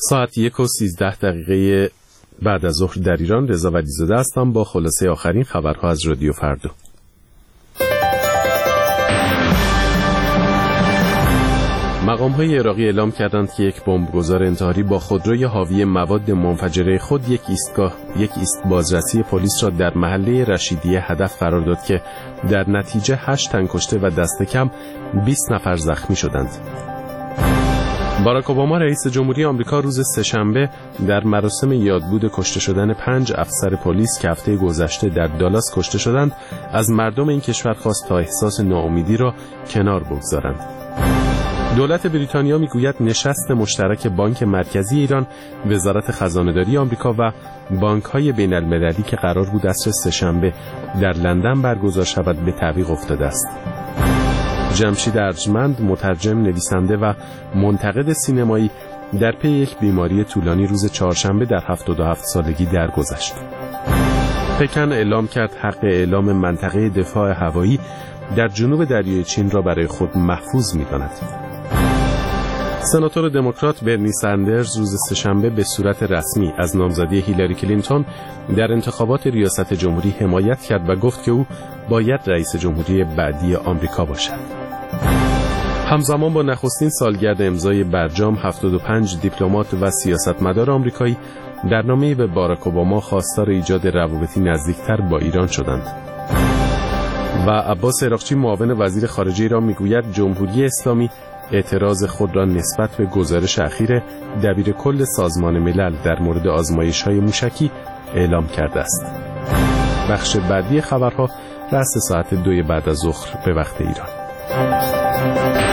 ساعت 1:13 بعد از ظهر در ایران. رضا ولیزاده هستم با خلاصه آخرین خبرها از رادیو فردا. مقام‌های عراقی اعلام کردند که یک بمبگذار انتحاری با خودروی حاوی مواد منفجره خود یک ایست بازرسی پلیس را در محله رشیدیه هدف قرار داد که در نتیجه 8 تن کشته و دست کم 20 نفر زخمی شدند. باراک اوباما رئیس جمهوری آمریکا روز سه‌شنبه در مراسم یادبود کشته شدن 5 افسر پلیس که هفته گذشته در دالاس کشته شدند از مردم این کشور خواست تا احساس ناامیدی را کنار بگذارند. دولت بریتانیا میگوید نشست مشترک بانک مرکزی ایران، وزارت خزانه‌داری آمریکا و بانک‌های بین‌المللی که قرار بود عصر سه‌شنبه در لندن برگزار شود به تعویق افتاده است. جمشید ارجمند، مترجم، نویسنده و منتقد سینمایی، در پی یک بیماری طولانی روز چهارشنبه در 77 سالگی درگذشت. پکن اعلام کرد حق اعلام منطقه دفاع هوایی در جنوب دریای چین را برای خود محفوظ می‌داند. سناتور دموکرات برنی سندرز روز سه‌شنبه به صورت رسمی از نامزدی هیلاری کلینتون در انتخابات ریاست جمهوری حمایت کرد و گفت که او باید رئیس جمهوری بعدی آمریکا باشد. همزمان با نخستین سالگرد امضای برجام 75 دیپلمات و سیاستمدار آمریکایی در نامه‌ای به باراک اوباما خواستار ایجاد روابطی نزدیکتر با ایران شدند. و عباس عراقچی، معاون وزیر خارجه ایران، میگوید جمهوری اسلامی اعتراض خود را نسبت به گزارش اخیر دبیرکل سازمان ملل در مورد آزمایش‌های موشکی اعلام کرده است. بخش بعدی خبرها رأس ساعت 2 بعد از ظهر به وقت ایران.